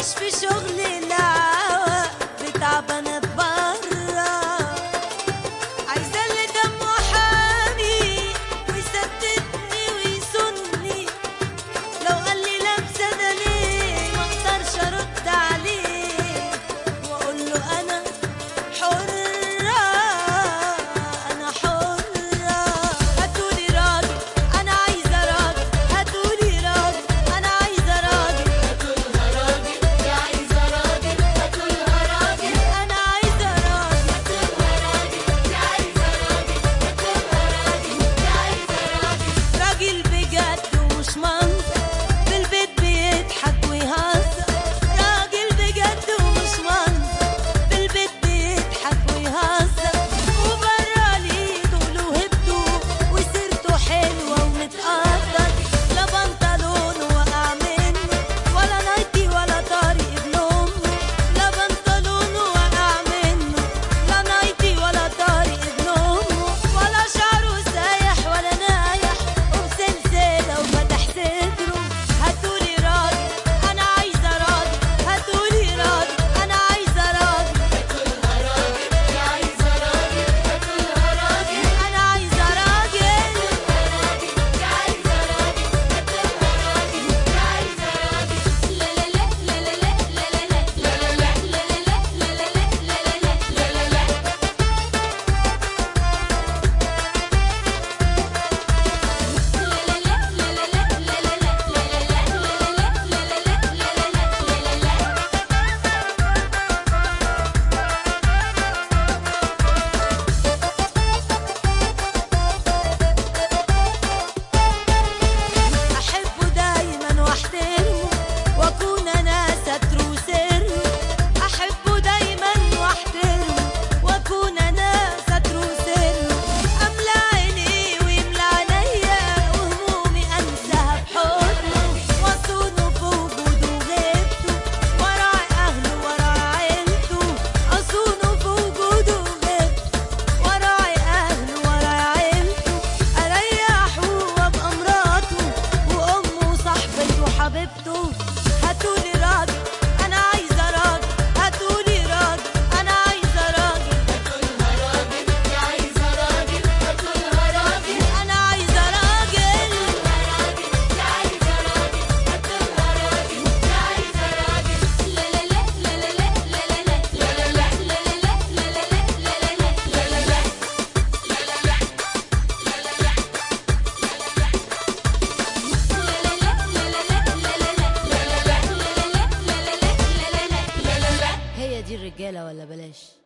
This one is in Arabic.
ماليش في شغل الهوا بتعب انا بره، عايزه اللي دمه حامي ويسددني ويسني، لو قال لي لابسه ده ليه ما اقدرش ارد عليه واقول له انا حره. هاتولي راجل انا عايزه راجل، هاتولي راجل انا عايزه راجل، هاتولها راجل يا عايزه راجل، هاتولها راجل انا عايزه راجل، هاتولها راجل يا عايزه راجل، هاتولها راجل يا عايزه راجل. لا لا لا لا لا لا لا لا لا لا هي دي الرجالة ولا بلاش؟